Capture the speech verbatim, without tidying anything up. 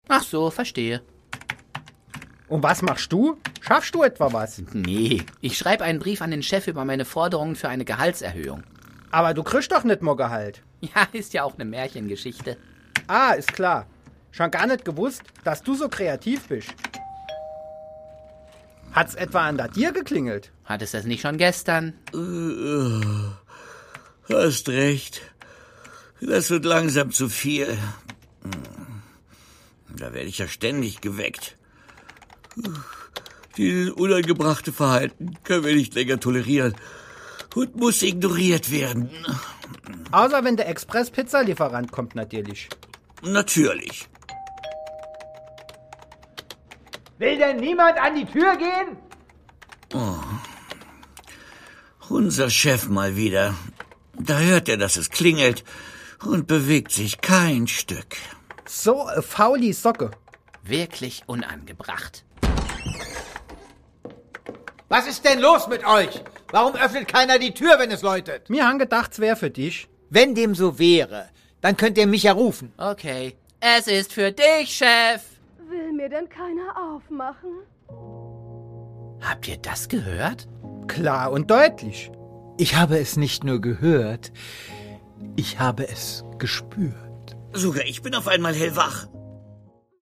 Ach so, verstehe. Und was machst du? Schaffst du etwa was? Nee, ich schreibe einen Brief an den Chef über meine Forderungen für eine Gehaltserhöhung. Aber du kriegst doch nicht mehr Gehalt. Ja, ist ja auch eine Märchengeschichte. Ah, ist klar. Schon gar nicht gewusst, dass du so kreativ bist. Hat's etwa an der Tür geklingelt? Hat es das nicht schon gestern? Hast recht. Das wird langsam zu viel. Da werde ich ja ständig geweckt. Dieses unangebrachte Verhalten können wir nicht länger tolerieren und muss ignoriert werden. Außer wenn der Express-Pizza-Lieferant kommt, natürlich. Natürlich. Will denn niemand an die Tür gehen? Oh. Unser Chef mal wieder. Da hört er, dass es klingelt und bewegt sich kein Stück. So eine fauli Socke. Wirklich unangebracht. Was ist denn los mit euch? Warum öffnet keiner die Tür, wenn es läutet? Mir haben gedacht, es wär für dich. Wenn dem so wäre, dann könnt ihr mich ja rufen. Okay, es ist für dich, Chef. Will mir denn keiner aufmachen? Habt ihr das gehört? Klar und deutlich. Ich habe es nicht nur gehört, ich habe es gespürt. Sogar ich bin auf einmal hellwach.